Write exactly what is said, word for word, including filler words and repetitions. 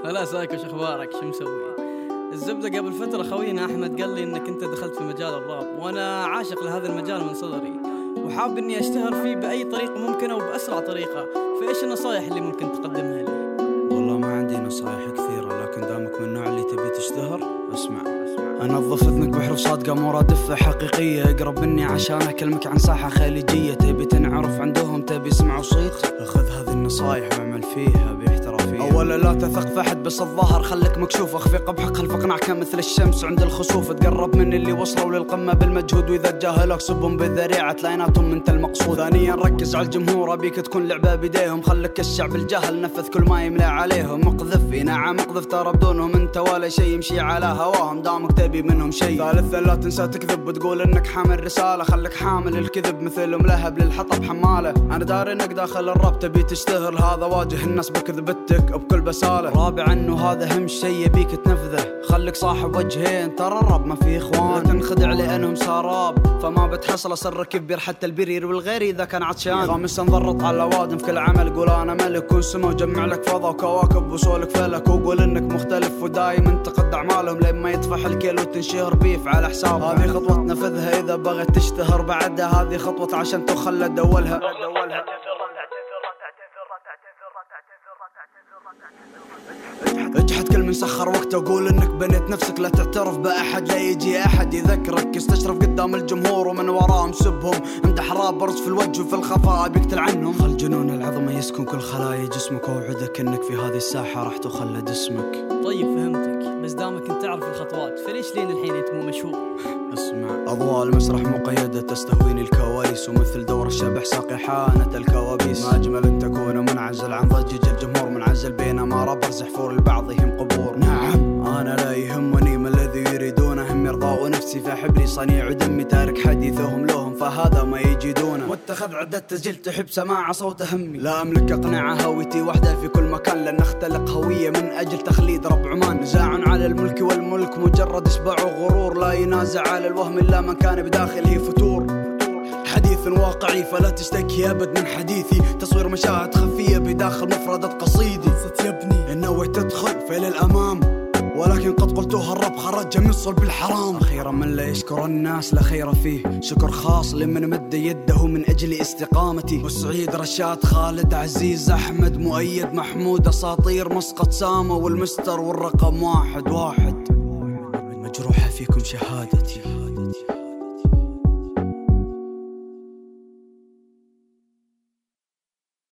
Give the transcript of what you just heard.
هلا سايكو، شو اخبارك؟ شو مسوي؟ الزبدة قبل فترة خوينا أحمد قال لي إنك أنت دخلت في مجال الراب، وأنا عاشق لهذا المجال من صغري وحاب إني أشتهر فيه بأي طريقة ممكنة وبأسرع طريقة، فإيش النصائح اللي ممكن تقدمها لي؟ والله ما عندي نصائح كثيرة، لكن دامك من النوع اللي تبي تشتهر اسمع. انظف اذنك بحروف صادقة مرادفة حقيقية، اقرب مني عشان اكلمك عن ساحة خليجية. تبي تنعرف عندهم، تبي يسمعوا صيت، اخذ هذه النصايح واعمل فيها باحترافية. اولا لا تثق في احد بس الظاهر، خليك مكشوف، اخفي قبحك خلف قناعك مثل الشمس عند الخسوف. تقرب من اللي وصلوا للقمة بالمجهود، واذا تجاهلك صبهم بالذريعة تلاقيناتهم انت المقصود. ثانيا ركز على الجمهور، ابيك تكون لعبة بيديهم، خليك الشعب الجهل نفذ كل ما يملى عليهم. اقذف نعم اقذف، ترى بدونهم انت ولا شيء، يمشي على هواهم دامك تبي منهم شيء. ثالثا لا تنسى تكذب وتقول انك حامل رسالة، خليك حامل الكذب مثل ملهب للحطب حمالة. انا داري انك داخل الراب تبي تشتهر، هذا واجه الناس بكذبتك وبكل بسالة. رابعا انه هذا اهم شيء يبيك تنفذه، خليك صاحب وجهين، ترى الراب ما فيه اخوان. لا تنخدع لانهم سراب فما بتحصل سر كبير، حتى البرير والغير اذا كان عطشان. خامسا ضرط على الأوادم في كل عمل، قول انا ملك كون سما وجمع لك فضا وكواكب وسولك فلك، وقول انك مختلف ودايم انتقد اعمالهم لما يطفح الكيل وتنشهر بيف على حساب. هذه خطوة تنفذها اذا بغيت تشتهر، بعدها هذه خطوة عشان تخلد اولها. اجحد كل من سخر وقته وقول انك بنيت نفسك، لا تعترف باحد لا يجي احد يذكرك. استشرف قدام الجمهور ومن وراهم سبهم، امدح رابرز في الوجه وفي الخفاء بيقتل عنهم. خل جنون العظمة يسكن كل خلايا جسمك، ووعدك انك في هذه الساحة راح تخلد اسمك. طيب فهمتك، بس دامك انت تعرف الخطوات فليش لين الحين انت مو مشهور؟ اسمع، اضواء المسرح مقيدة تستهويني الكواليس، ومثل دور الشبح ساقي حانة الكوابيس. ما اجمل ان تكون منعزل عن ضجيج الجمهور، منعزل بينما رابرز يحفور لبعضهم قبور. نعم انا لا يهمني ما الذي يريدونه، هم يرضوا نفسي فحبلي صنيع دمي، تارك حديثهم لهم فهذا ما يجدونه. واتخذ عدة تسجيل تحب سماع صوت همي، لا املك اقنعة هويتي وحدة في كل مكان، لن اختلق هوية من اجل تخليد رب عمان. نزاع على الملك والملك مجرد اشباع وغرور، لا ينازع على الوهم الا من كان بداخله فتور. حديث واقعي فلا تشتكي ابد من حديثي، تصوير مشاهد خفية بداخل مفردة قصيدي. صدق يا ابني ان نويت تدخل فإلى الامام، ولكن قد قلتها الرب خرج من صلب الحرام. أخيرا من لا يشكر الناس لا خير فيه، شكر خاص لمن مد يده من أجل استقامتي. والسعيد رشاد خالد عزيز أحمد مؤيد محمود، أساطير مسقط سامة والمستر والرقم واحد واحد. مجروحة فيكم شهادتي.